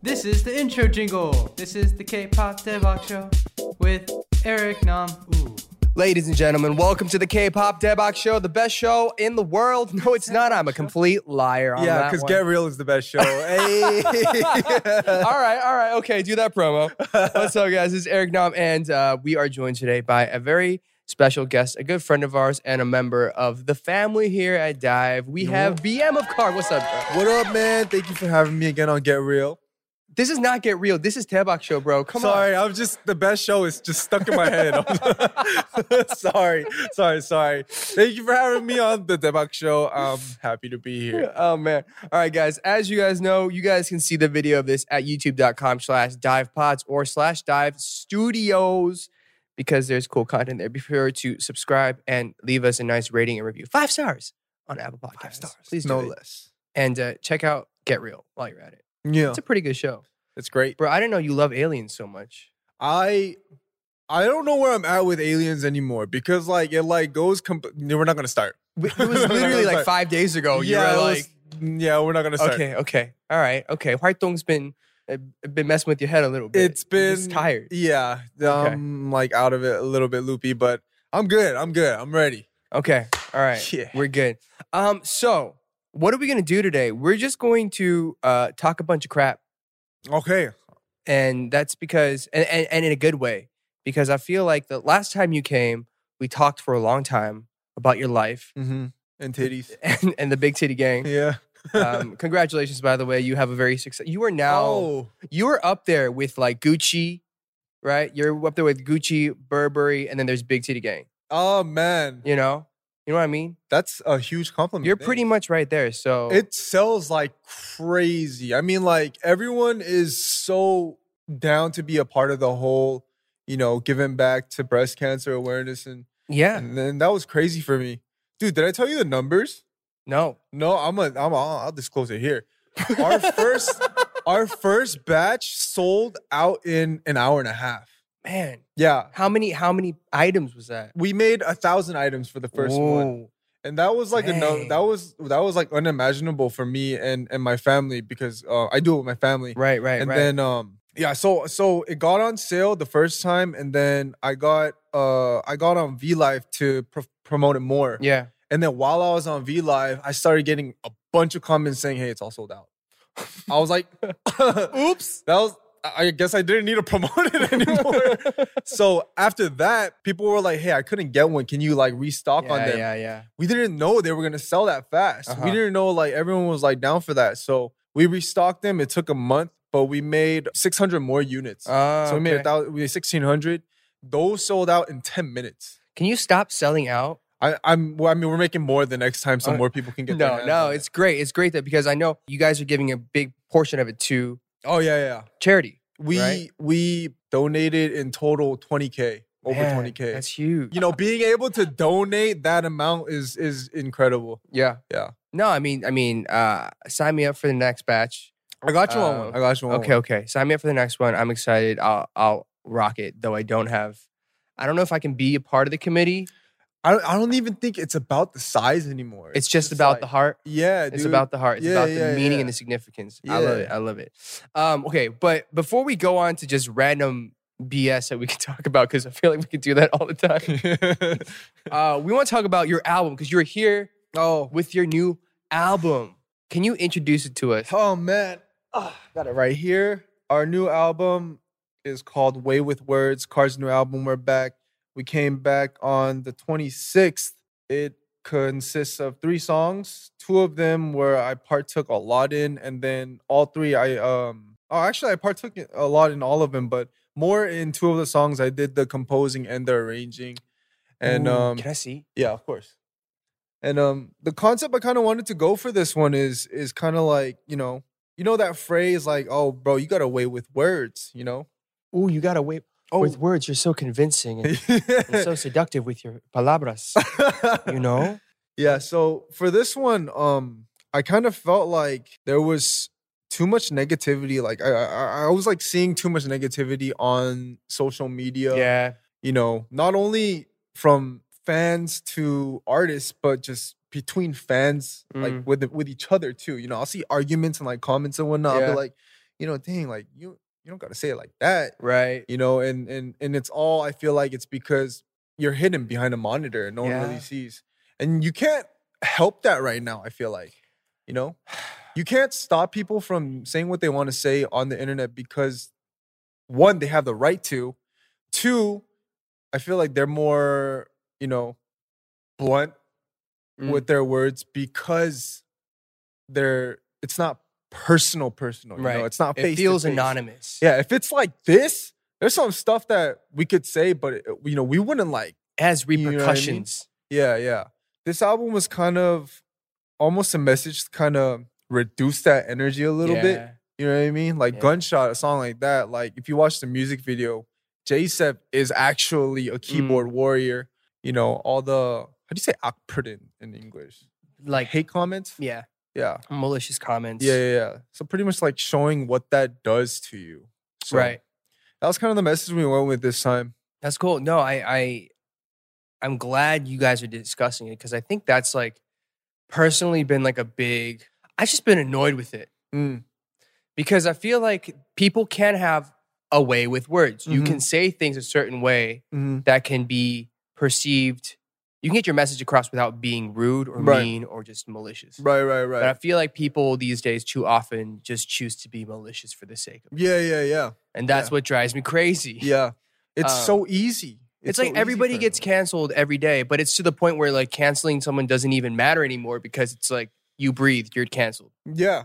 This is the intro jingle. This is the K-pop Devok Show with Eric Nam. Ooh. Ladies and gentlemen, welcome to the K-pop Devok Show, the best show in the world. No, it's not. I'm a complete liar on that because one. Get Real is the best show. Hey. All right. Okay, do that promo. What's up, guys? This is Eric Nam, and we are joined today by a very special guest, a good friend of ours, and a member of the family here at Dive. We have BM of Card. What's up, bro? What up, man? Thank you for having me again on Get Real. This is not Get Real. This is Devok Show, bro. Come on. Sorry, I'm just, the best show is just stuck in my head. Sorry. Thank you for having me on the Devok Show. I'm happy to be here. Oh, man. All right, guys. As you guys know, you guys can see the video of this at youtube.com/divepods or /dive studios because there's cool content there. Be sure to subscribe and leave us a nice rating and review. 5 stars on Apple Podcasts. 5 stars. Please do no it. less. And check out Get Real while you're at it. Yeah, It's a pretty good show. it's great. Bro, I didn't know you love aliens so much. I don't know where I'm at with aliens anymore because it goes. We're not gonna start. It was literally like 5 days ago. You were like, we're not gonna start. okay. All right. Okay. Hwartong's been messing with your head a little bit. It's been You're just tired. Yeah, I'm like out of it a little bit loopy, but I'm good. I'm ready. Okay. All right. Yeah. We're good. So what are we going to do today? We're just going to talk a bunch of crap. Okay. And that's because, and in a good way, because I feel like the last time you came, we talked for a long time about your life Mm-hmm. And titties. and the Big Titty Gang. Yeah. Congratulations, by the way. You have a very success. You are now, you are up there with like Gucci, right? You're up there with Gucci, Burberry, and then there's Big Titty Gang. Oh man. You know what I mean? That's a huge compliment. You're Thanks. pretty much right there. So It sells like crazy. I mean, like everyone is so down to be a part of the whole, giving back to breast cancer awareness yeah, and then that was crazy for me. Dude, did I tell you the numbers? no. No, I'll disclose it here. Our first batch sold out in an hour and a half. Man, Yeah. how many items was that? We made 1,000 items for the first one. Whoa. And that was like Dang. that was like unimaginable for me and my family because I do it with my family. Right. And then so it got on sale the first time and then I got on VLive to promote it more. Yeah. And then while I was on VLive, I started getting a bunch of comments saying, "Hey, it's all sold out." I was like, "Oops." I guess I didn't need to promote it anymore. So after that, people were like, "Hey, I couldn't get one. Can you like restock on them?" Yeah. We didn't know they were gonna sell that fast. Uh-huh. We didn't know like everyone was like down for that. So we restocked them. It took a month, but we made 600 more units. So we made 1,600. Those sold out in 10 minutes. Can you stop selling out? We're making more the next time, so more people can get. their hands on It's great. It's great that because I know you guys are giving a big portion of it to Oh yeah. charity. We Right? we donated in total 20K, over Man, 20K. That's huge. Being able to donate that amount is incredible. Yeah. Yeah. No, I mean, sign me up for the next batch. I got you on one. I got you on one. Okay. Sign me up for the next one. I'm excited. I'll rock it. Though I don't know if I can be a part of the committee. I don't even think it's about the size anymore. It's just about like, the heart. Yeah, It's dude. about the heart. It's Yeah, about the yeah, meaning yeah. and the significance. Yeah. I love it. Okay, but before we go on to just random BS that we can talk about, because I feel like we could do that all the time. We want to talk about your album because you're here with your new album. Can you introduce it to us? Oh man, got it right here. Our new album is called Way with Words. Card's new album. We're back. We came back on the 26th. It consists of 3 songs. 2 of them where I partook a lot in, and then all 3 I partook a lot in all of them, but more in 2 of the songs. I did the composing and the arranging. And Ooh, can I see? yeah, of course. And the concept I kind of wanted to go for this one is kind of like, you know that phrase like, "Oh, bro, you got a way with words," Ooh, you gotta wait. Oh. With words, you're so convincing and so seductive with your palabras. Yeah, so for this one, I kind of felt like there was too much negativity. Like I was like seeing too much negativity on social media. Yeah. Not only from fans to artists, but just between fans, like with each other too. I'll see arguments and like comments and whatnot. I'll Yeah. be like, dang, like you don't gotta say it like that. Right. And it's all, I feel like it's because you're hidden behind a monitor and no one Yeah. really sees. And you can't help that right now, I feel like. You can't stop people from saying what they want to say on the internet because, one, they have the right to. Two, I feel like they're more, blunt with their words because it's not personal. Right. It's not face It feels to face. anonymous. Yeah, if it's like this, there's some stuff that we could say, but we wouldn't like. It has You know what I mean? repercussions. Yeah. This album was kind of almost a message to kind of reduce that energy a little bit. Yeah. You know what I mean? Like Yeah. Gunshot, a song like that. Like if you watch the music video, J-Sep is actually a keyboard warrior. All the, how do you say akpurdin in English? Like, Hate comments? yeah, Yeah. malicious comments. Yeah. So pretty much like showing what that does to you. So Right. that was kind of the message we went with this time. That's cool. No, I'm glad you guys are discussing it because I think that's like personally been like I've just been annoyed with it because I feel like people can have a way with words. You can say things a certain way that can be perceived. You can get your message across without being rude or Right. mean or just malicious. Right. But I feel like people these days too often just choose to be malicious for the sake of it. Yeah. And that's what drives me crazy. Yeah. It's so easy. It's so like easy everybody for gets everyone. canceled every day, but it's to the point where like canceling someone doesn't even matter anymore because it's like you breathe, you're canceled. Yeah.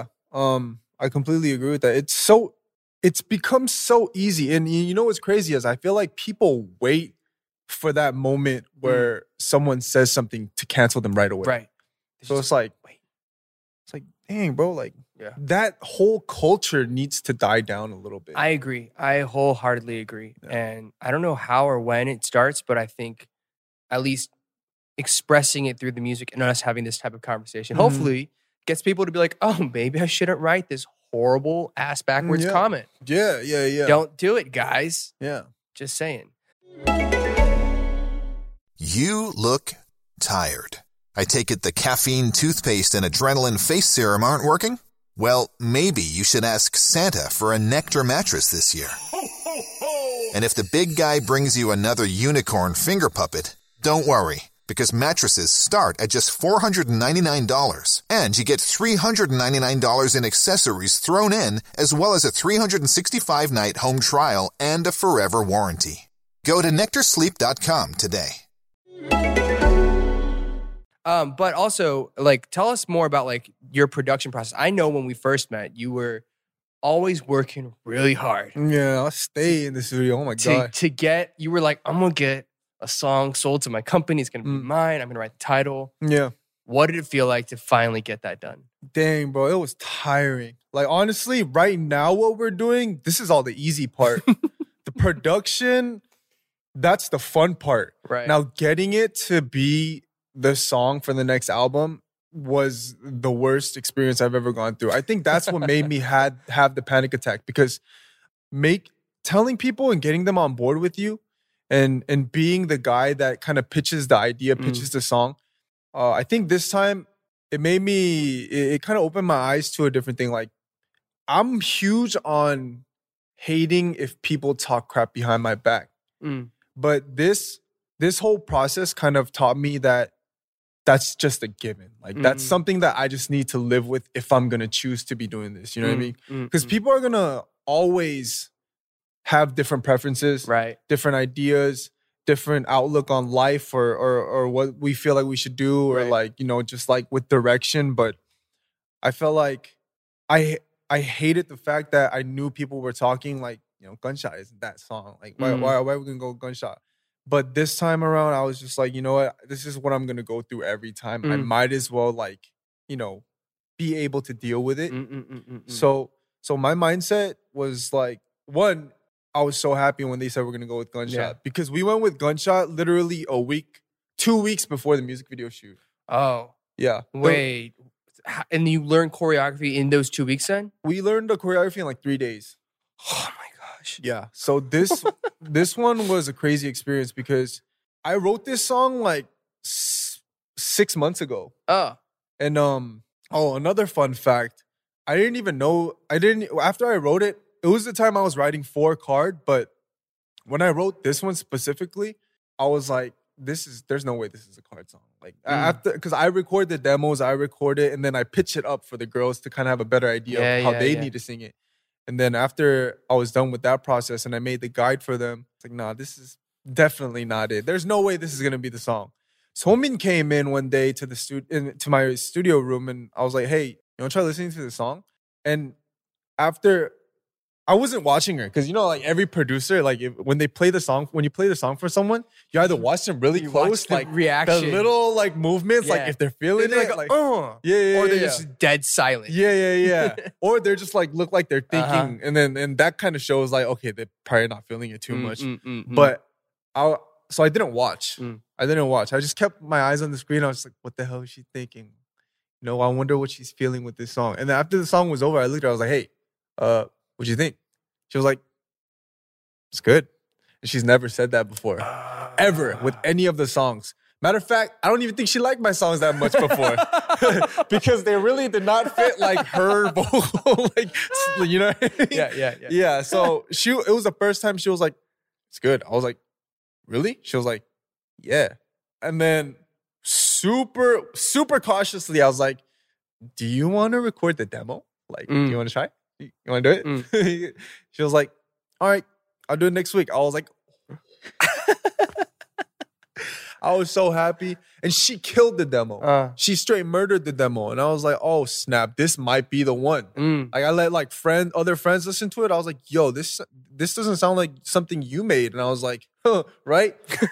I completely agree with that. It's become so easy. And you know what's crazy is I feel like people wait for that moment where someone says something to cancel them right away. Right. So it's like, wait. dang, bro, like Yeah. that whole culture needs to die down a little bit. I agree. I wholeheartedly agree. Yeah. And I don't know how or when it starts, but I think at least expressing it through the music and us having this type of conversation hopefully gets people to be like, oh, maybe I shouldn't write this horrible ass backwards Yeah. comment. Yeah. Don't do it, guys. Yeah. Just saying. You look tired. I take it the caffeine, toothpaste, and adrenaline face serum aren't working? Well, maybe you should ask Santa for a Nectar mattress this year. And if the big guy brings you another unicorn finger puppet, don't worry, because mattresses start at just $499. And you get $399 in accessories thrown in, as well as a 365-night home trial and a forever warranty. Go to NectarSleep.com today. But also, like, tell us more about like your production process. I know when we first met, you were always working really hard Yeah, I'll stay in this video. Oh my God. to get. You were like, I'm gonna get a song sold to my company. It's gonna be mine. I'm gonna write the title. Yeah. What did it feel like to finally get that done? Dang, bro, it was tiring. Like, honestly, right now, what we're doing, this is all the easy part. The production, that's the fun part. Right Now, getting it to be the song for the next album was the worst experience I've ever gone through. I think that's what made me have the panic attack because telling people and getting them on board with you and being the guy that kind of pitches the idea, pitches the song. I think this time it made me, it kind of opened my eyes to a different thing. Like, I'm huge on hating if people talk crap behind my back. But this whole process kind of taught me that that's just a given. Like, that's something that I just need to live with if I'm going to choose to be doing this. You know what I mean? Because people are going to always have different preferences, right. different ideas, different outlook on life or what we feel like we should do or Right. like, just like with direction. But I felt like I hated the fact that I knew people were talking like, Gunshot isn't that song. Like, why are we going to go Gunshot? But this time around, I was just like, you know what? This is what I'm going to go through every time. I might as well like, be able to deal with it. So my mindset was like, one, I was so happy when they said we're going to go with Gunshot Yeah. because we went with Gunshot literally 2 weeks before the music video shoot. Oh, Yeah. wait. And you learned choreography in those 2 weeks then? We learned the choreography in like 3 days. Oh my gosh. Yeah. So this one was a crazy experience because I wrote this song like 6 months ago. Oh, And another fun fact, I didn't even know. After I wrote it, it was the time I was writing for Card, but when I wrote this one specifically, I was like, there's no way this is a Card song. Like after, because I record the demos, I record it, and then I pitch it up for the girls to kind of have a better idea of how they need to sing it. And then after I was done with that process and I made the guide for them, it's like, nah, this is definitely not it. There's no way this is gonna be the song. Somin came in one day to my studio room, and I was like, hey, you want to try listening to the song? And after, I wasn't watching her because, you know, like every producer, like when you play the song for someone, you either watch them really close, like reaction, the little like movements, like if they're feeling it, like or they're just dead silent. Yeah. Or they're just like look like they're thinking, and that kind of shows like, okay, they're probably not feeling it too much. But so I didn't watch. I didn't watch. I just kept my eyes on the screen. I was like, what the hell is she thinking? You know, I wonder what she's feeling with this song. And then after the song was over, I looked at her, I was like, hey, what'd you think? She was like, it's good. And she's never said that before. Ever, with any of the songs. Matter of fact, I don't even think she liked my songs that much before. Because they really did not fit like her vocal. Like, you know what I mean? Yeah, so it was the first time she was like, it's good. I was like, really? She was like, yeah. And then super, super cautiously, I was like, do you want to record the demo? Like, do you want to try? You want to do it? She was like, all right, I'll do it next week. I was like, I was so happy. And she killed the demo. She straight murdered the demo. And I was like, oh, snap, this might be the one. Like, I let like other friends listen to it. I was like, yo, this doesn't sound like something you made. And I was like, huh, right?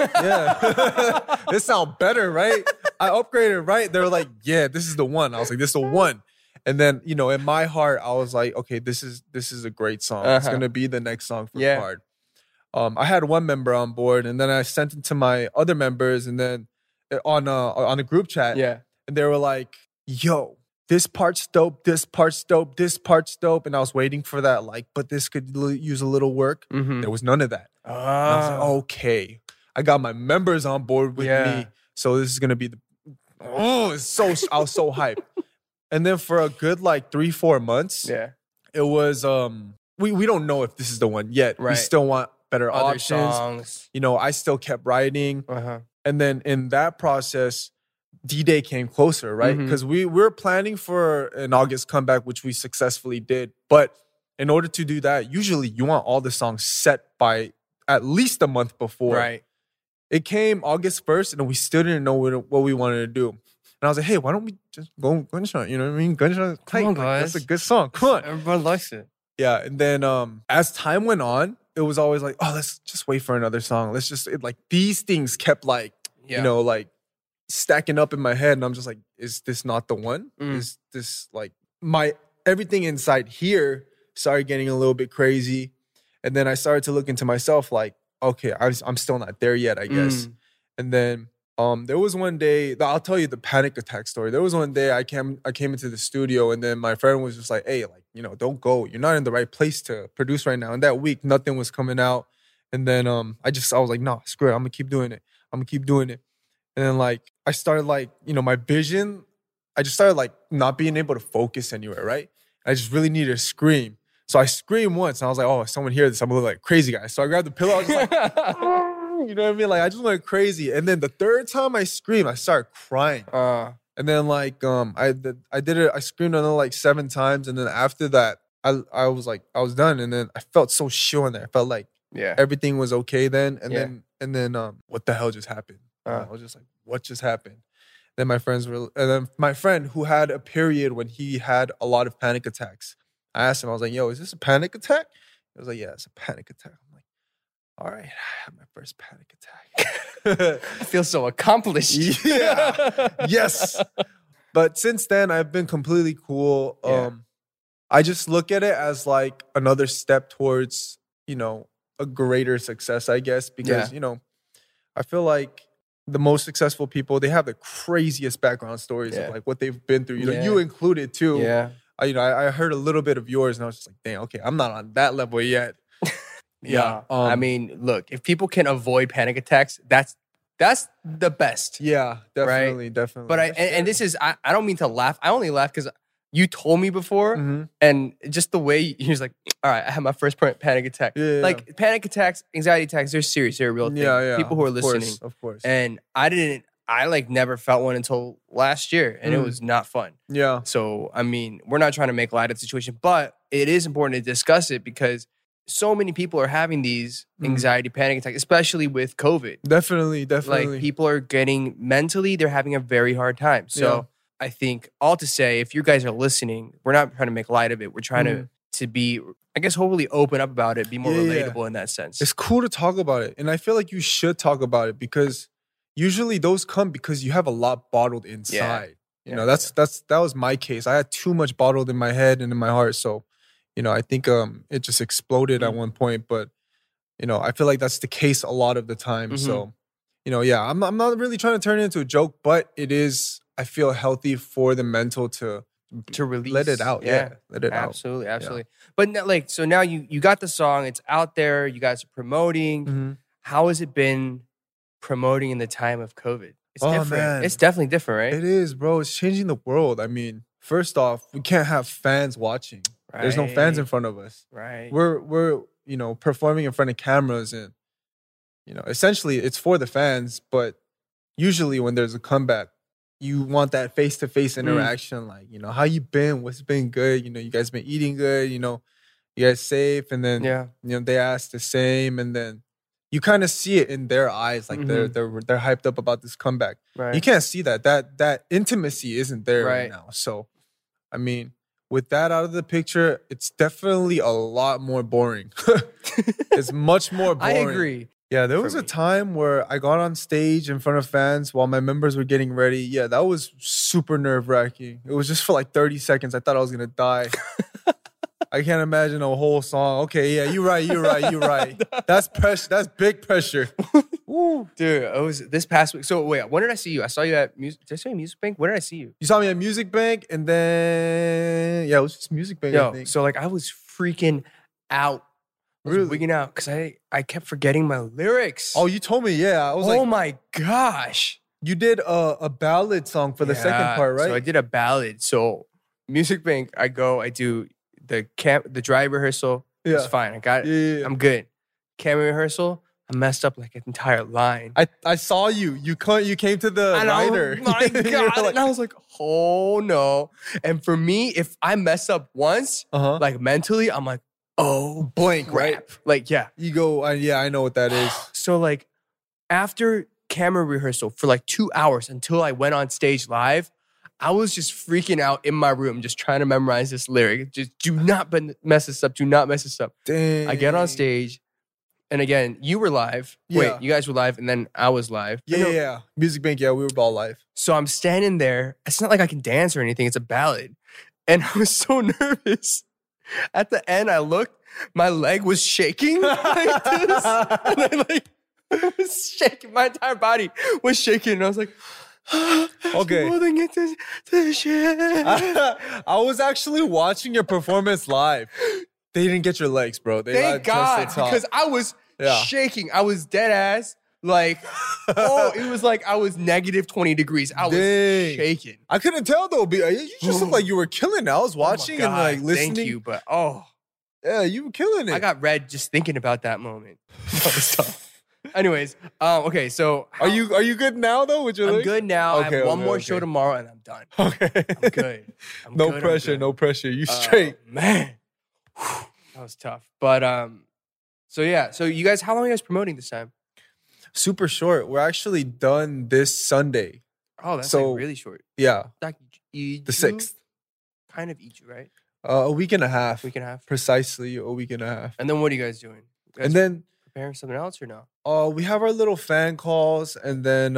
Yeah. This sounds better, right? I upgraded, right? They were like, yeah, this is the one. I was like, this is the one. And then, you know, in my heart, I was like, okay, this is a great song. It's going to be the next song for Card. I had one member on board, and then I sent it to my other members, and then on a group chat, and they were like, yo, this part's dope, this part's dope, this part's dope. And I was waiting for that, like, but this could use a little work. There was none of that. And I was like, okay, I got my members on board with me, so this is going to be I was so hyped. And then for a good like 3-4 months, it was we don't know if this is the one yet. Right. We still want better other options. Songs. You know, I still kept writing. And then in that process, D-Day came closer, right? Because we were planning for an August comeback, which we successfully did. But in order to do that, usually you want all the songs set by at least a month before. Right. It came August 1st, and we still didn't know what we wanted to do. And I was like, hey, why don't we just go Gunshot? You know what I mean? Gunshot, come on, guys. That's a good song. Come on. Everyone likes it. Yeah. And then as time went on, it was always like, oh, let's just wait for another song. Let's just, like, these things kept like, you know, like stacking up in my head. And I'm just like, is this not the one? Is this like everything inside here started getting a little bit crazy. And then I started to look into myself like, okay, I'm still not there yet, I guess. And then there was one day, I'll tell you the panic attack story. There was one day I came into the studio, and then my friend was just like, hey, like, you know, don't go. You're not in the right place to produce right now. And that week, nothing was coming out. And then I was like, no, screw it. I'm going to keep doing it. And then like, I started like, you know, my vision, I just started like not being able to focus anywhere, right? I just really needed to scream. So I screamed once, and I was like, oh, if someone hears this, I'm going to look like a crazy guy. So I grabbed the pillow. I was just like, you know what I mean? Like, I just went crazy. And then the third time I screamed, I started crying. And then like, I did it. I screamed another like 7 times. And then after that, I was like, I was done. And then I felt so sure in there. I felt like everything was okay then. And then what the hell just happened? I was just like, what just happened? Then my friend who had a period when he had a lot of panic attacks, I asked him, I was like, yo, is this a panic attack? He was like, yeah, it's a panic attack. I'm like, all right, I had my first panic attack. I feel so accomplished. Yeah. Yes. But since then, I've been completely cool. I just look at it as like another step towards, you know, a greater success, I guess, because, you know, I feel like the most successful people, they have the craziest background stories of like what they've been through. You know, you included too. Yeah. I heard a little bit of yours, and I was just like, dang, okay, I'm not on that level yet. I mean, look, if people can avoid panic attacks, that's the best. Yeah, definitely, right? definitely. But and this is, I don't mean to laugh. I only laugh because you told me before, Mhm. and just the way he was like, all right, I had my first panic attack. Yeah. Like panic attacks, anxiety attacks, they're serious. They're a real thing. Yeah. People who are of course, listening. of course. And I like never felt one until last year, and it was not fun. Yeah. So, I mean, we're not trying to make light of the situation, but it is important to discuss it because so many people are having these anxiety, panic attacks, especially with COVID. Definitely. Like people are getting mentally, they're having a very hard time. So I think all to say, if you guys are listening, we're not trying to make light of it. We're trying to be, I guess, hopefully open up about it, be more relatable in that sense. It's cool to talk about it. And I feel like you should talk about it because usually those come because you have a lot bottled inside. You know, that was my case. I had too much bottled in my head and in my heart. So, you know, I think it just exploded at one point. But, you know, I feel like that's the case a lot of the time. So, you know, I'm not really trying to turn it into a joke, but it is, I feel, healthy for the mental to release. let it out. Yeah. Let it out. Absolutely. But like, so now you got the song, it's out there, you guys are promoting. Mm-hmm. How has it been promoting in the time of COVID? It's different. Man. It's definitely different, right? It is, bro. It's changing the world. I mean, first off, we can't have fans watching. Right. There's no fans in front of us. Right. We're you know, performing in front of cameras, and you know, essentially it's for the fans, but usually when there's a comeback, you want that face-to-face interaction, like, you know, how you been? What's been good? You know, you guys been eating good, you know, you guys safe, and then you know, they ask the same, and then you kind of see it in their eyes, like they're hyped up about this comeback. Right. You can't see that intimacy isn't there right now. So, I mean, with that out of the picture, it's definitely a lot more boring. It's much more boring. I agree. Yeah, there was a time where I got on stage in front of fans while my members were getting ready. Yeah, that was super nerve-wracking. It was just for like 30 seconds. I thought I was going to die. I can't imagine a whole song. Okay, yeah, you're right. That's pressure. That's big pressure. Woo. Dude, it was this past week. So wait, when did I see you? I saw you at Music. Did I see you at Music Bank? Where did I see you? You saw me at Music Bank, and then it was just Music Bank. I think. So like I was freaking out. Really? Wigging out because I kept forgetting my lyrics. Oh, you told me, yeah. I was like, oh my gosh. You did a ballad song for the second part, right? So I did a ballad. So Music Bank, I do the dry rehearsal. Yeah. It's fine. I got it. Yeah. I'm good. Camera rehearsal, I messed up like an entire line. I saw you. You came to the writer. Oh my God. Like, and I was like, oh no. And for me, if I mess up once, like mentally, I'm like, oh, blank, crap. right? Like, yeah. You go, I know what that is. So like after camera rehearsal for like 2 hours until I went on stage live, I was just freaking out in my room, just trying to memorize this lyric. Just do not mess this up. Do not mess this up. Dang. I get on stage. And again, you were live. Yeah. Wait, you guys were live and then I was live. Yeah. Music Bank, we were all live. So I'm standing there. It's not like I can dance or anything. It's a ballad. And I was so nervous. At the end, I looked. My leg was shaking like this. And I was shaking. My entire body was shaking. And I was like, okay. Holding it to the shit. I was actually watching your performance live. They didn't get your legs, bro. They Thank God, because I was shaking. I was dead ass. Like, it was like I was negative 20 degrees. I was shaking. I couldn't tell though. You just looked like you were killing it. I was watching and like listening. Thank you, but yeah, you were killing it. I got red just thinking about that moment. That was tough. Anyways, okay, so are you good now though? With your I'm good now. I have one more show tomorrow and I'm done. Okay, I'm good. No pressure. You straight, man. That was tough, but so yeah. So you guys, how long are you guys promoting this time? Super short. We're actually done this Sunday. Oh, that's like really short. Yeah. Like the 6th. Kind of each, right? A week and a half. Week and a half. Precisely a week and a half. And then what are you guys doing? And then preparing something else or no? We have our little fan calls, and then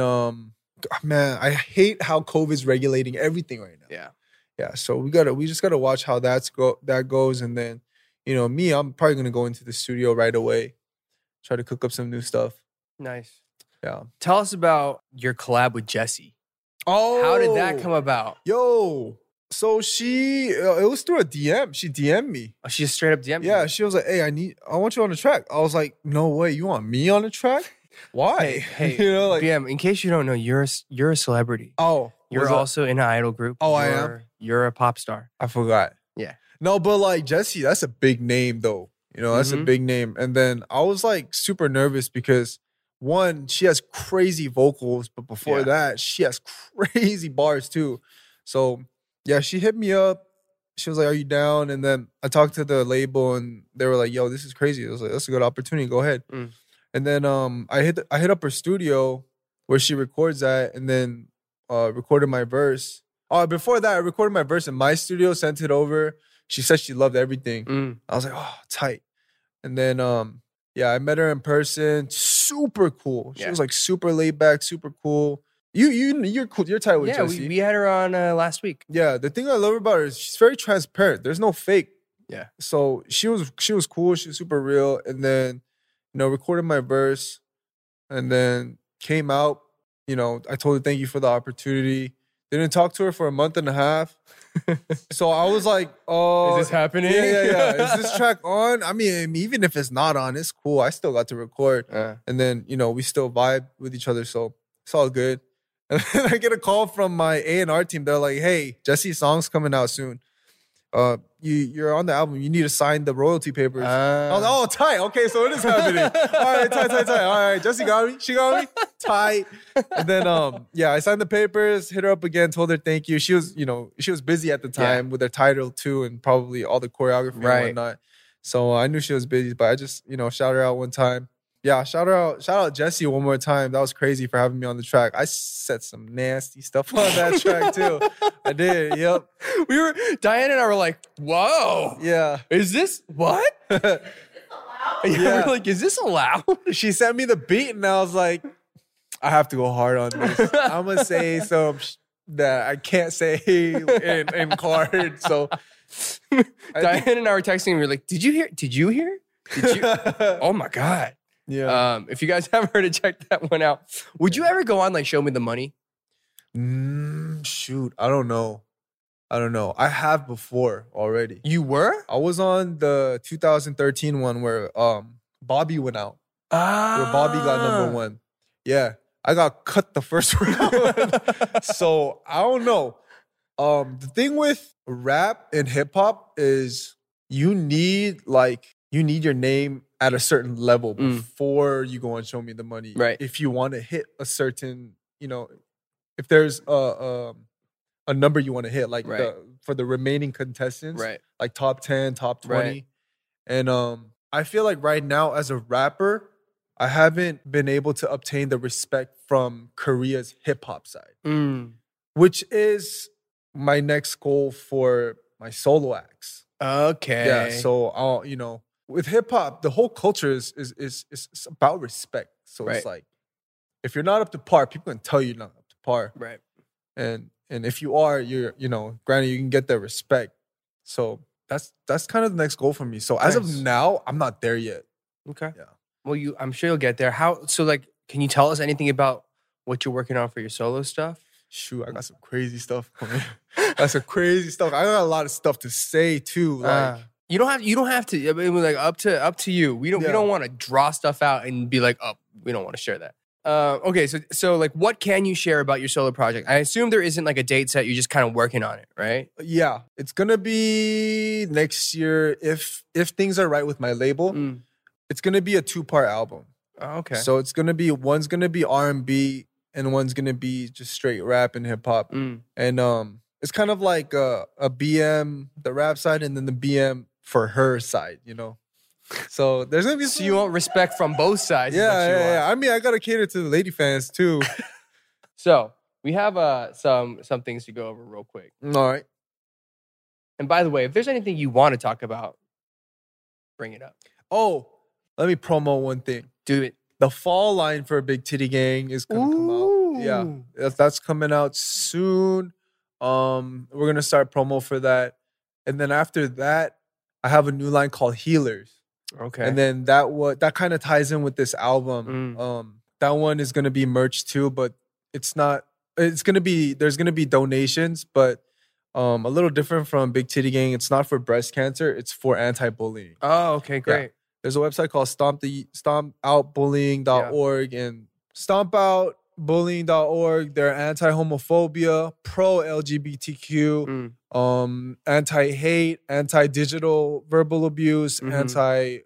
man, I hate how COVID's regulating everything right now. Yeah. Yeah. So we just gotta watch how that goes, and then I'm probably gonna go into the studio right away, try to cook up some new stuff. Nice. Yeah. Tell us about your collab with Jessie. Oh, how did that come about? Yo, so it was through a DM. She DM'd me. Oh, she just straight up DM'd Yeah, you? she was like, "Hey, I want you on the track." I was like, "No way, you want me on the track? Why?" Hey, like, BM, in case you don't know, you're a celebrity. Oh, You're Was that- also in an idol group. Oh, I am? You're a pop star. I forgot. Yeah. No, but like Jessie, that's a big name though. You know, that's a Mhm. big name. And then I was like super nervous because one, she has crazy vocals, but before Yeah. that, she has crazy bars too. So yeah, she hit me up. She was like, "Are you down?" And then I talked to the label, and they were like, "Yo, this is crazy." I was like, "That's a good opportunity. Go ahead." Mm. And then I hit up her studio where she records at, and then recorded my verse. Before that, I recorded my verse in my studio, sent it over. She said she loved everything. Mm. I was like, "Oh, tight." And then yeah, I met her in person. Super cool. She Yeah. was like super laid back, super cool. You're cool. You're tight with Yeah, Jessie. we had her on last week. Yeah, the thing I love about her is she's very transparent. There's no fake. Yeah. So she was cool. She was super real. And then, recorded my verse, and then came out. I told her thank you for the opportunity. Didn't talk to her for a month and a half. So I was like, "Oh, Is this happening? Yeah. Is this track on?" I mean, even if it's not on, it's cool. I still got to record, and then we still vibe with each other, so it's all good. And then I get a call from my A&R team. They're like, "Hey, Jessie's song's coming out soon. You're on the album. You need to sign the royalty papers." I was like, "Oh, tight. Okay, so it is happening. All right, tight. All right, Jessie got me. She got me. Tight." And then, yeah, I signed the papers, hit her up again, told her thank you. She was, she was busy at the time with her title too, and probably all the choreography Right. and whatnot. So I knew she was busy, but I just, shout her out one time. Yeah, shout out Jessie one more time. That was crazy for having me on the track. I said some nasty stuff on that track too. I did. Yep. Diane and I were like, "Whoa, Yeah. is this what?" Yeah, Yeah. we're like, "Is this allowed?" She sent me the beat, and I was like, I have to go hard on this. I'm gonna say some that I can't say in card. So Diane and I were texting. We were like, "Did you hear? Did you hear? Did you?" Oh my god. yeah. If you guys haven't heard it, check that one out. Would you ever go on like Show Me the Money? Shoot, I don't know. I have before already. You were? I was on the 2013 one where Bobby went out. Where Bobby got number one. Yeah. I got cut the first round. So I don't know. The thing with rap and hip hop is you need your name at a certain level before you go and Show Me the Money. Right. If you want to hit a certain, if there's a number you want to hit, like Right. for the remaining contestants, Right. like top 10, top 20. Right. And I feel like right now as a rapper, I haven't been able to obtain the respect from Korea's hip hop side, which is my next goal for my solo acts. Okay. Yeah. So I'll, with hip hop, the whole culture is about respect. So Right. it's like if you're not up to par, people can tell you're not up to par. Right. And if you are, you're, granted you can get that respect. So that's kind of the next goal for me. So as of Nice. now, I'm not there yet. Okay. Yeah. Well, I'm sure you'll get there. Can you tell us anything about what you're working on for your solo stuff? Shoot, I got some crazy stuff coming. That's some crazy stuff. I got a lot of stuff to say too. Like You don't have to. I mean, like up to you. We don't want to draw stuff out and be like, "Oh, we don't want to share that." Okay, so like, what can you share about your solo project? I assume there isn't like a date set. You're just kind of working on it, right? yeah, it's gonna be next year if things are right with my label. It's gonna be a 2-part album. Oh, okay. So it's gonna be one's gonna be R&B and one's gonna be just straight rap and hip hop. And it's kind of like a BM, the rap side, and then the BM for her side, So there's gonna be So you want respect from both sides. is what you want. yeah. I mean, I gotta cater to the lady fans too. So we have some things to go over real quick. All right. And by the way, if there's anything you want to talk about, bring it up. Oh, let me promo one thing. Do it. The fall line for Big Titty Gang is gonna come out. Yeah, Ooh. that's coming out soon. We're gonna start promo for that, and then after that, I have a new line called Healers, Okay. and then that kind of ties in with this album. That one is gonna be merch too, but it's not. It's gonna be there's gonna be donations, but a little different from Big Titty Gang. It's not for breast cancer. It's for anti-bullying. Oh, okay, great. There's a website called stompoutbullying.org, and Stomp Out bullying.org. They're anti-homophobia, pro-LGBTQ, anti-hate, anti-digital verbal abuse, anti,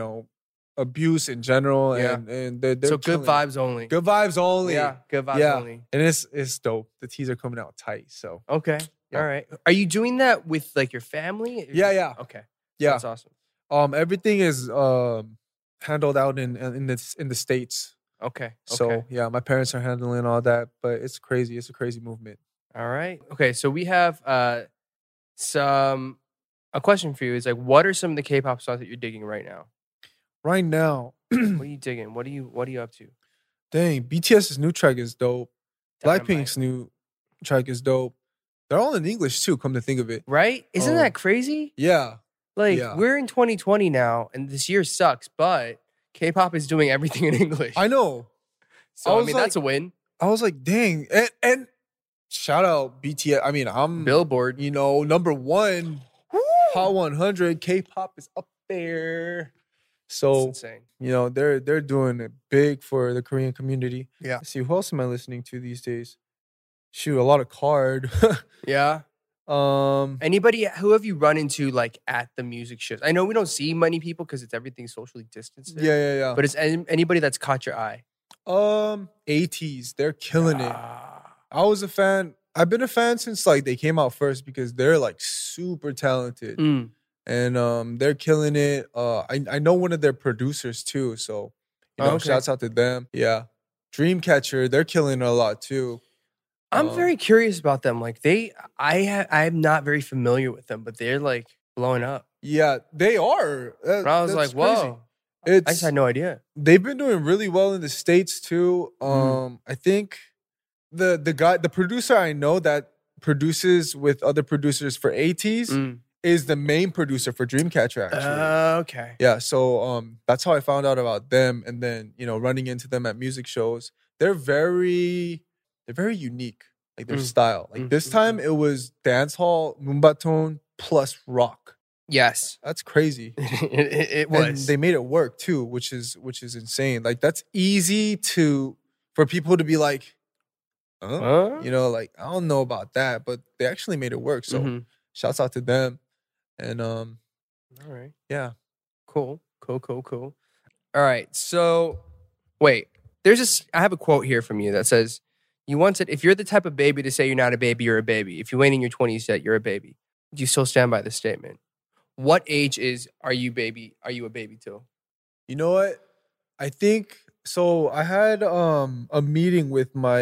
abuse in general. And they're So good killing it. vibes only. Good vibes only. Yeah, good vibes only. And it's dope. The teas are coming out tight. So Okay. Yeah. All right. Are you doing that with like your family? Yeah. Okay. yeah. That's awesome. Everything is handled out in the States. Okay. So yeah, my parents are handling all that, but it's crazy. It's a crazy movement. All right. Okay. So we have a question for you. Is like, what are some of the K-pop songs that you're digging right now? Right now, What are you digging? What are you up to? dang, BTS's new track is dope. Dynamite. Blackpink's new track is dope. They're all in English too, come to think of it. Right? Isn't that crazy? Yeah. Like Yeah. we're in 2020 now, and this year sucks, but K-pop is doing everything in English. I know. So I I was mean, like- that's a win. I was like, dang. And shout out BTS. I mean, I'm Billboard. number one. Hot 100. K-pop is up there. It's So, insane. they're doing it big for the Korean community. Yeah. Let's see, who else am I listening to these days? Shoot, a lot of Card. Yeah. Anybody? Who have you run into like at the music shows? I know we don't see many people because it's everything socially distanced. there, yeah. But is anybody that's caught your eye? ATEEZ, they're killing it. Ah. I was a fan. I've been a fan since like they came out first because they're like super talented. Mm. And they're killing it. I know one of their producers too, so Okay. shouts out to them. Yeah, Dreamcatcher, they're killing it a lot too. I'm very curious about them. Like I'm not very familiar with them, but they're like blowing up. Yeah, they are. And I was like, That's crazy. whoa! I just had no idea. They've been doing really well in the States too. I think the producer I know that produces with other producers for ATEEZ is the main producer for Dreamcatcher actually. Okay. Yeah, so that's how I found out about them, and then running into them at music shows. They're very unique, like their style. Like this time it was dancehall, Moombaton plus rock. Yes, That's crazy. it And was. they made it work too, which is insane. Like that's easy for people to be like, Huh? like I don't know about that, but they actually made it work. So Mhm. shouts out to them. And All right. yeah. Cool. All right. So, wait. I have a quote here from you that says, "You once said, if you're the type of baby to say you're not a baby, you're a baby. If you ain't in your 20s yet, you're a baby." Do you still stand by this statement? What age are you a baby till? You know what? I think so. I had a meeting with my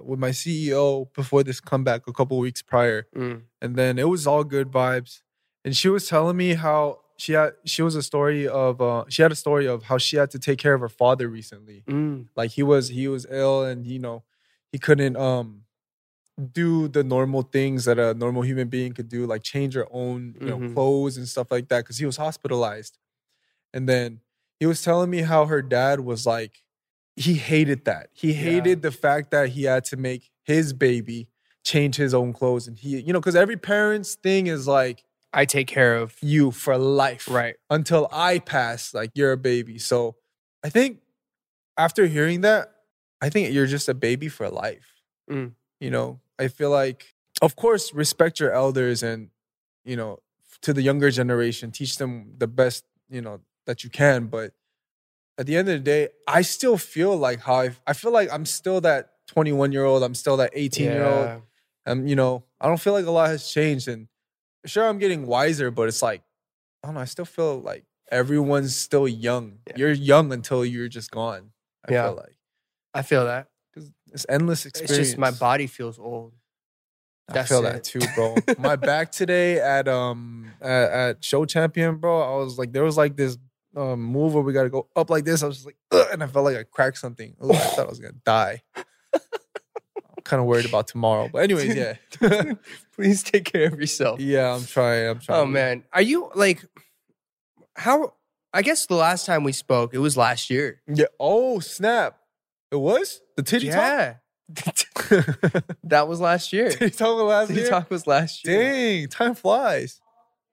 CEO before this comeback a couple weeks prior, and then it was all good vibes. And she was telling me how she had a story of how she had to take care of her father recently. Like he was ill, and he couldn't do the normal things that a normal human being could do, like change her own clothes and stuff like that, because he was hospitalized. And then he was telling me how her dad was like, he hated that. He hated the fact that he had to make his baby change his own clothes, and he, because every parent's thing is like, I take care of you for life, right until I pass. Like you're a baby. So I think after hearing that, I think you're just a baby for life. I feel like, of course, respect your elders, and to the younger generation, teach them the best that you can. But at the end of the day, I still feel like how I feel like I'm still that 21-year-old. I'm still that 18-year-old. I don't feel like a lot has changed, and sure, I'm getting wiser, but it's like, I don't know, I still feel like everyone's still young. Yeah. You're young until you're just gone. I feel like. I feel that. Because it's endless experience. It's just my body feels old. I feel that too, bro. My back today at Show Champion, bro, I was like, there was like this move where we got to go up like this. I was just like, ugh, and I felt like I cracked something. Ugh, I thought I was going to die. I'm kind of worried about tomorrow. But anyways, yeah. Please take care of yourself. Yeah, I'm trying. Oh, man. Are you like, I guess the last time we spoke, it was last year. Yeah. Oh, snap. It was? The Titty Talk? Yeah. That was last year. Titty Talk was last Titty year? Talk was last year. Dang, time flies.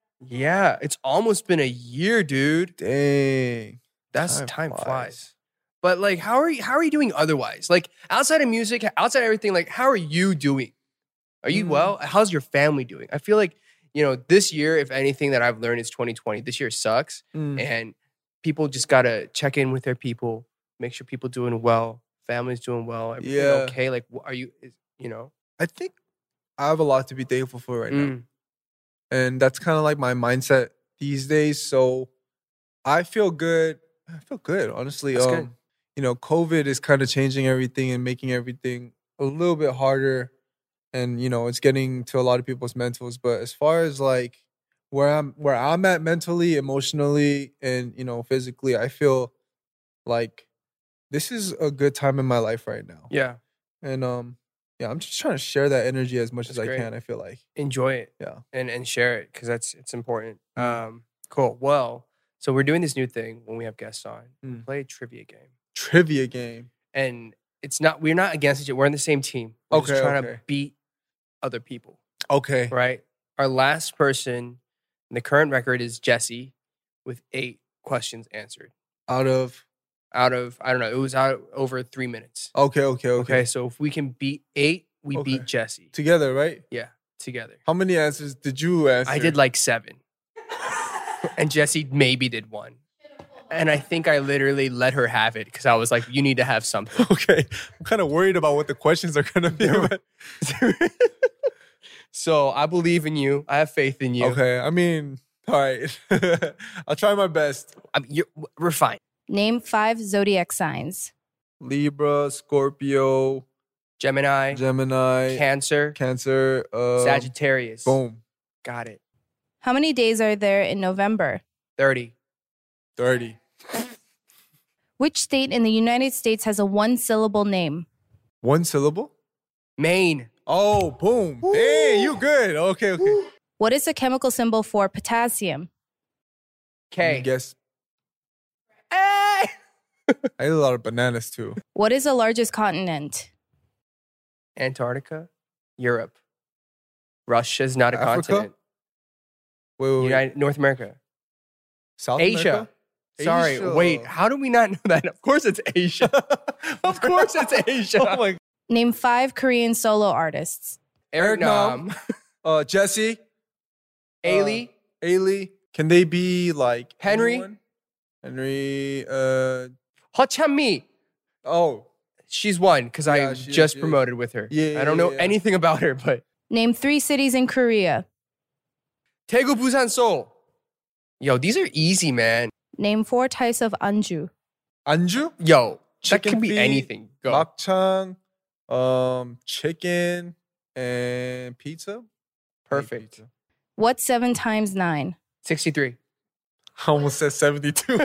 Yeah. It's almost been a year, dude. Dang. Time flies. But like, how are you doing otherwise? Like outside of music, outside of everything, like how are you doing? Are you well? How's your family doing? I feel like, this year, if anything that I've learned is 2020. This year sucks. And people just gotta check in with their people, make sure people doing well, family's doing well, everything okay. Like, are you, I think I have a lot to be thankful for right now. And that's kind of like my mindset these days. So I feel good. Honestly. That's good. COVID is kind of changing everything and making everything a little bit harder. And, it's getting to a lot of people's mentals. But as far as like where I'm at mentally, emotionally, and, physically, I feel like this is a good time in my life right now. Yeah. And I'm just trying to share that energy as much as great. I can, I feel like. Enjoy it. Yeah. And share it because it's important. Cool. Well, so we're doing this new thing when we have guests on. We play a trivia game. Trivia game. And we're not against each other. We're on the same team. We're just trying to beat other people. Okay. Right? Our last person in the current record is Jesse with 8 questions answered. Out of, I don't know. It was out over 3 minutes. Okay. So if we can beat 8, we beat Jesse. Together, right? Yeah, together. How many answers did you answer? I did like 7. And Jesse maybe did 1. And I think I literally let her have it because I was like, you need to have something. Okay. I'm kind of worried about what the questions are going to be. So I believe in you. I have faith in you. Okay. I mean, all right. I'll try my best. We're fine. Name 5 zodiac signs. Libra, Scorpio, Gemini, Cancer, Sagittarius. Boom. Got it. How many days are there in November? 30. Which state in the United States has a 1-syllable name? 1 syllable? Maine. Oh, boom. Ooh. Hey, you good. Okay. Ooh. What is the chemical symbol for potassium? K. Guess. Hey! I ate a lot of bananas too. What is the largest continent? Antarctica. Europe. Russia's not a continent. Wait. North America. South Asia. America? Sorry, Asia. wait. How do we not know that? Of course it's Asia. Of course it's Asia. Oh my. Name 5 Korean solo artists. Eric Nam. Jesse. Ailey. Can they be like Henry? Anyone? Henry. Hochanmi. Oh. She's one because I just promoted with her. I don't know anything about her, but. Name 3 cities in Korea. Daegu, Busan, Seoul. Yo, these are easy, man. Name 4 types of anju. Anju? Yo, Chicken that can be feet, anything. Go. Makchang, chicken, and pizza. Perfect. Pizza. What's 7 times 9? 63. I almost said 72.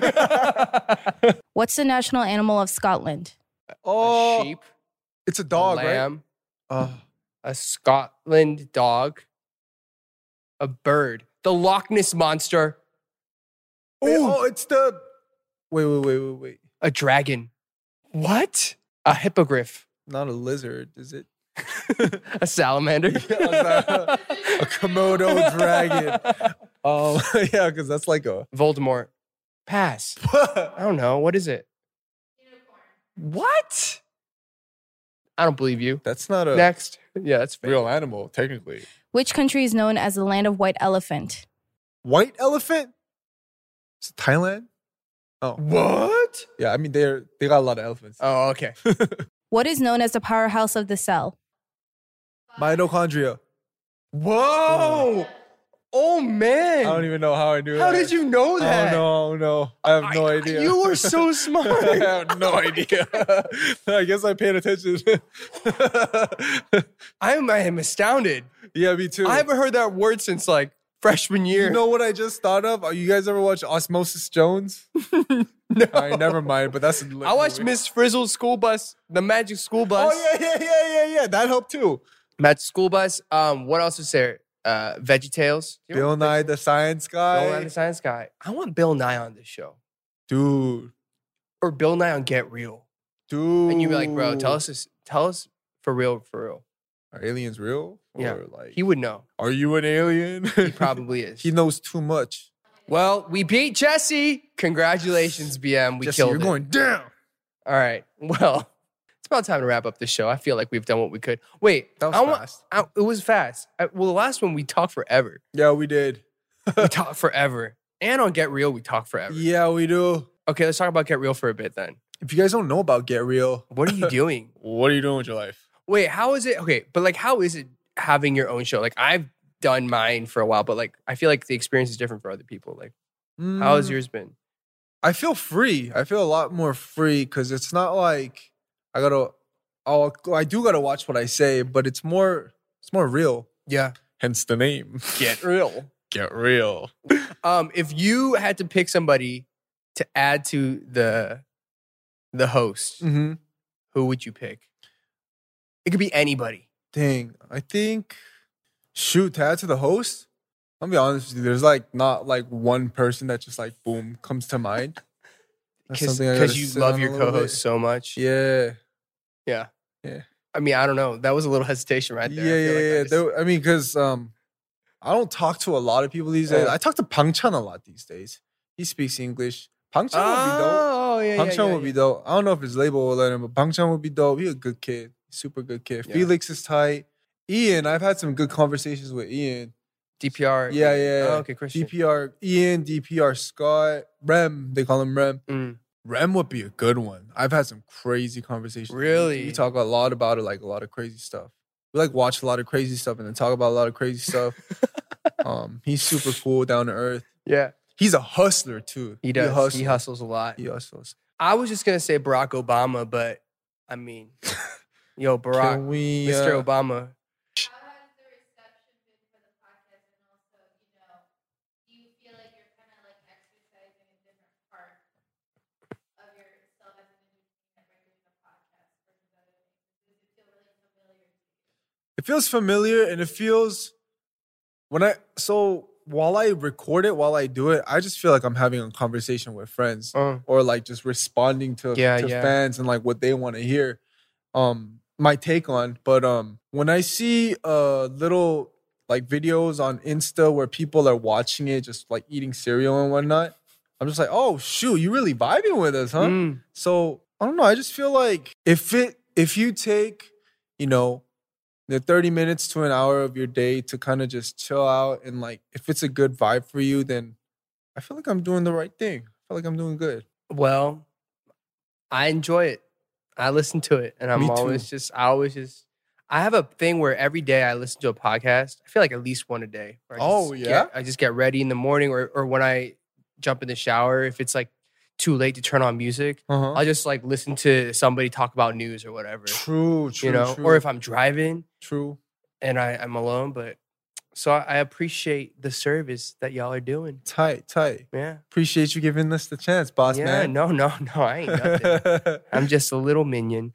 What's the national animal of Scotland? A sheep. It's a dog, a lamb, right? A Scotland dog. A bird. The Loch Ness Monster. It's the... Wait. A dragon. What? A hippogriff. Not a lizard, is it? A salamander. A Komodo dragon. Yeah, because that's like a... Voldemort. Pass. I don't know. What is it? What? I don't believe you. That's not a... Next. Yeah, that's fake. Real animal, technically. Which country is known as the land of white elephant? White elephant? Is it Thailand? Oh. What? Yeah, I mean, they got a lot of elephants. Oh, okay. What is known as the powerhouse of the cell? Mitochondria. Whoa! Oh, man. I don't even know how I knew that. How did you know that? I don't know. I have no idea. You were so smart. I have no idea. I guess I paid attention. I am astounded. Yeah, me too. I haven't heard that word since like freshman year. You know what I just thought of? You guys ever watch Osmosis Jones? No. All right, never mind. But that's... I watched Miss Frizzle's School Bus, the Magic School Bus. Oh, yeah. That helped too. Magic School Bus. What else is there? VeggieTales. Bill Nye the Science Guy. Bill Nye the Science Guy. I want Bill Nye on this show. Dude. Or Bill Nye on Get Real. Dude. And you'd be like, bro, tell us for real. Are aliens real? Yeah. Or like, he would know. Are you an alien? He probably is. He knows too much. Well, we beat Jesse. Congratulations, BM. We Jesse, killed you're it. going down. All right. Well, it's about time to wrap up the show. I feel like we've done what we could. Wait, That was fast. It was fast. Well, the last one we talked forever. Yeah, we did. We talked forever. And on Get Real, we talked forever. Yeah, we do. Okay, let's talk about Get Real for a bit then. If you guys don't know about Get Real, What are you doing? what are you doing with your life? Wait, how is it? Okay, but like, how is it having your own show? Like, I've done mine for a while, but like, I feel like the experience is different for other people. Like, how has yours been? I feel free. I feel a lot more free because it's not like I do gotta watch what I say, but it's more real. Yeah. Hence the name. Get Real. Get Real. If you had to pick somebody to add to the host, Mm-hmm. who would you pick? It could be anybody. Dang, I think to add to the host. I'll be honest with you. There's like not like one person that just like boom comes to mind. That's something I Because gotta you sit love on a your little co-host bit. so much. Yeah. Yeah. Yeah. I mean, I don't know. That was a little hesitation right there. Yeah. I mean, because I don't talk to a lot of people these days. I talk to Pangchan a lot these days. He speaks English. Pangchan would be dope. Oh, yeah. Pangchan would be dope. I don't know if his label will let him, but Pangchan would be dope. He's a good kid. Super good kid. Yeah. Felix is tight. Ian, I've had some good conversations with Ian. DPR. Yeah. Oh, okay, Christian. DPR Ian, DPR Scott, Rem. They call him Rem. Mm. Rem would be a good one. I've had some crazy conversations. Really? We talk a lot about it, like a lot of crazy stuff. We like watch a lot of crazy stuff and then talk about a lot of crazy stuff. He's super cool, down to earth. Yeah. He's a hustler too. He does. He hustles a lot. He hustles. I was just going to say Barack Obama, but I mean, yo, Barack, Can we, Mr. Obama. It feels familiar, and it feels while I record it, while I do it, I just feel like I'm having a conversation with friends or like just responding to fans and like what they want to hear. My take on, but when I see little like videos on Insta where people are watching it, just like eating cereal and whatnot, I'm just like, oh shoot, you really vibing with us, huh? Mm. So I don't know. I just feel like if you take, the 30 minutes to an hour of your day to kind of just chill out and like if it's a good vibe for you, then I feel like I'm doing the right thing. I feel like I'm doing good. Well, I enjoy it. I listen to it, and Me too. I have a thing where every day I listen to a podcast. I feel like at least one a day. Where I just get ready in the morning or when I jump in the shower. If it's like too late to turn on music, I'll just like listen to somebody talk about news or whatever. True. Or if I'm driving True. and I'm alone. But so I appreciate the service that y'all are doing. Tight. Yeah. Appreciate you giving us the chance, boss man. No, I ain't nothing. I'm just a little minion.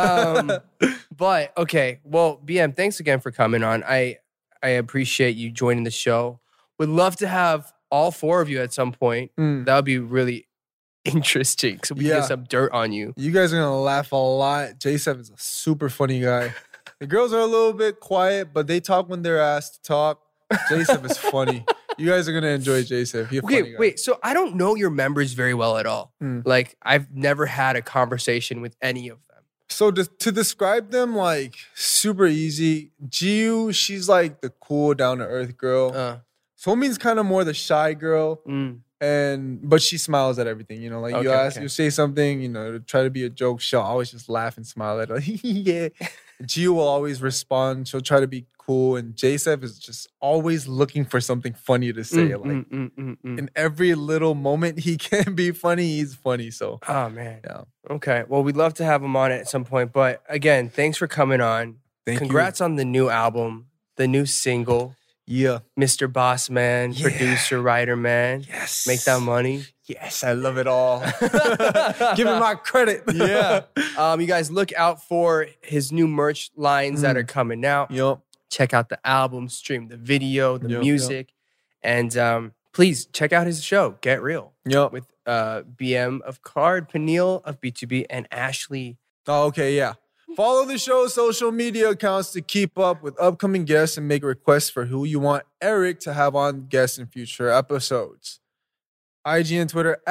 But okay, well, BM, thanks again for coming on. I appreciate you joining the show. Would love to have all four of you at some point. That would be really interesting. So we can get some dirt on you. You guys are gonna laugh a lot. J7 is a super funny guy. The girls are a little bit quiet, but they talk when they're asked to talk. J7 is funny. You guys are gonna enjoy J7. He's a funny guy. Wait. So I don't know your members very well at all. Like I've never had a conversation with any of them. So to describe them, like super easy. Jiu, she's like the cool, down to earth girl. Somin's kind of more the shy girl. But she smiles at everything, like you say something, to try to be a joke, she'll always just laugh and smile at it. Yeah. Gio will always respond. She'll try to be cool. And J7 is just always looking for something funny to say. In every little moment he can be funny, he's funny. So, oh man. Yeah. Okay. Well, we'd love to have him on at some point. But again, thanks for coming on. Congrats on the new album, the new single. Yeah. Mr. Boss Man, producer, writer man. Yes. Make that money. Yes, I love it all. Give him my credit. Yeah. You guys look out for his new merch lines that are coming out. Yup. Check out the album, stream the video, the music. And please check out his show, Get Real. Yup. With BM of Card, Peniel of B2B, and Ashley. Oh, okay, yeah. Follow the show's social media accounts to keep up with upcoming guests and make requests for who you want Eric to have on guests in future episodes. IG and Twitter at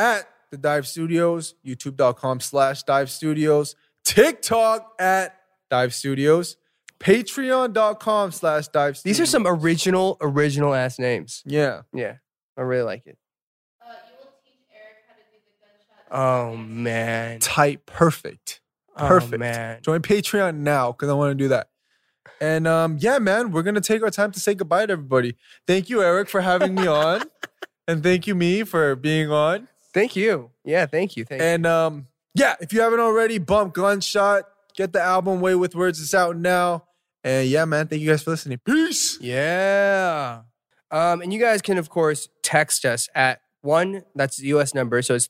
The Dive Studios, youtube.com/Dive Studios, TikTok at Dive Studios, patreon.com/Dive Studios. These are some original ass names. Yeah. Yeah, I really like it. You will teach Eric how to do the gunshot. Oh, man. Tight. Perfect. Perfect. Oh, man. Join Patreon now because I want to do that. And yeah, man, we're going to take our time to say goodbye to everybody. Thank you, Eric, for having me on. And thank you, me, for being on. Thank you. Yeah, thank you. Thank you. And yeah, if you haven't already, bump Gunshot. Get the album Way With Words. It's out now. And yeah, man, thank you guys for listening. Peace. Yeah. And you guys can, of course, text us at that's the US number. So it's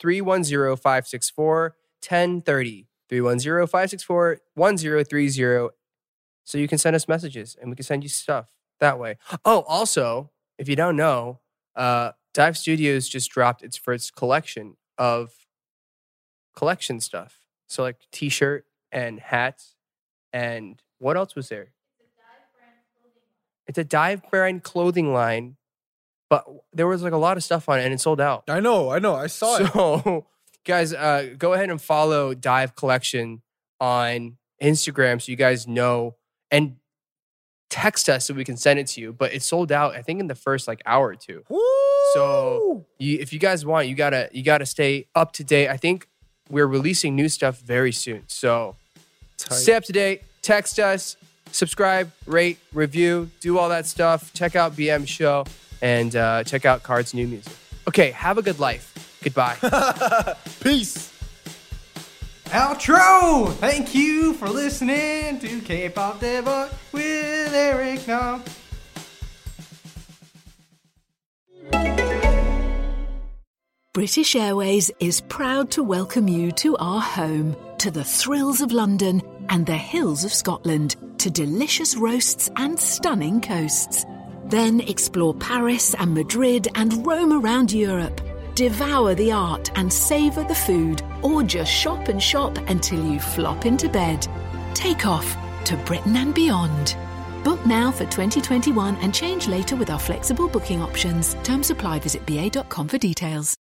310-564-1030. 310-564-1030. So you can send us messages and we can send you stuff that way. Oh, also, if you don't know, Dive Studios just dropped its first collection of collection stuff. So like t-shirt and hats and what else was there? It's a Dive brand clothing line, but there was like a lot of stuff on it and it sold out. I know. I saw it. So guys, go ahead and follow Dive Collection on Instagram so you guys know, and text us so we can send it to you. But it sold out, I think, in the first like hour or two. Woo! So if you guys want, you gotta stay up to date. I think we're releasing new stuff very soon. So stay up to date. Text us, subscribe, rate, review, do all that stuff. Check out BM Show and check out Card's new music. Okay, have a good life. Goodbye. Peace. Outro! Thank you for listening to K-Pop Debug with Eric Nam. British Airways is proud to welcome you to our home, to the thrills of London and the hills of Scotland, to delicious roasts and stunning coasts. Then explore Paris and Madrid and roam around Europe. Devour the art and savour the food, or just shop and shop until you flop into bed. Take off to Britain and beyond. Book now for 2021 and change later with our flexible booking options. Terms apply. Visit BA.com for details.